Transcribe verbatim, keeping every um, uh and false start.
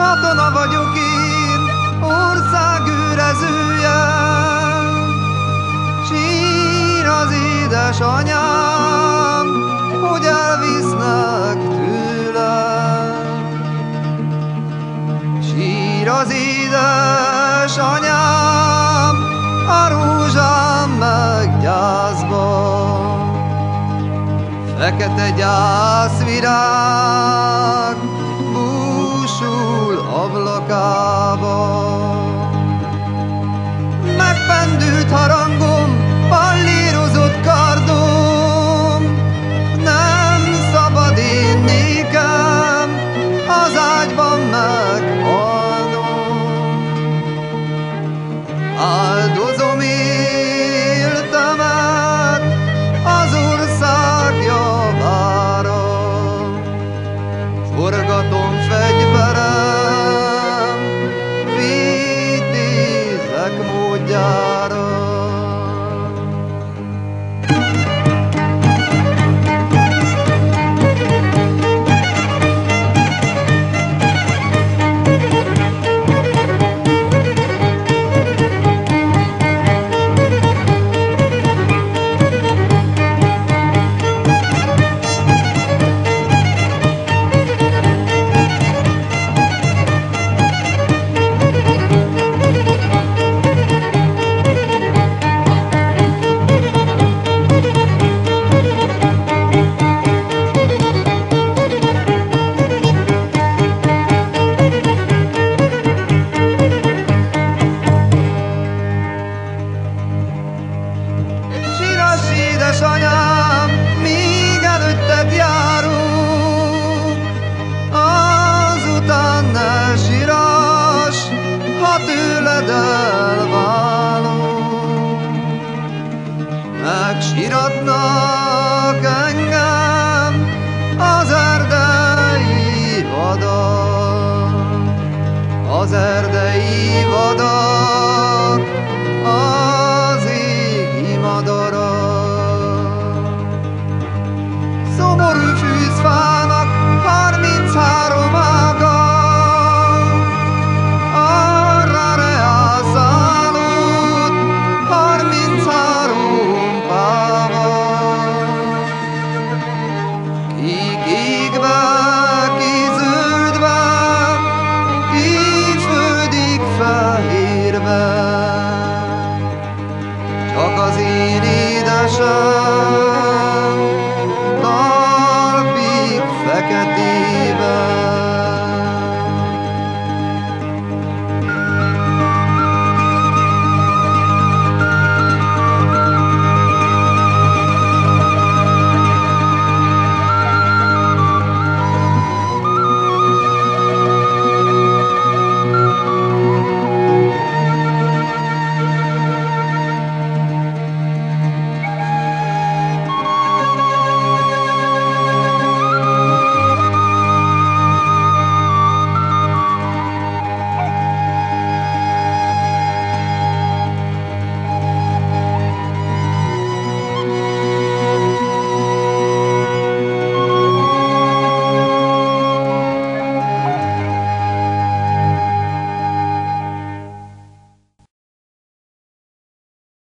Katona vagyok én, ország őrezője, sír az édesanyám, hogy elvisznek tőlem. Sír az édesanyám, a rózsám meg gyászban. Fekete gyászvirág búsul ablakába. Megpendült harangom, pallírozott kardom, nem szabad én nékem az ágyban meghalnom. Áldozom életemet az ország javára, forgatom fegyverem vitézek módjára. Édesanyám, míg előtted járunk, azután ne sírass, ha tőled elválunk. Megsiratnak engem az erdei vadak, az erdei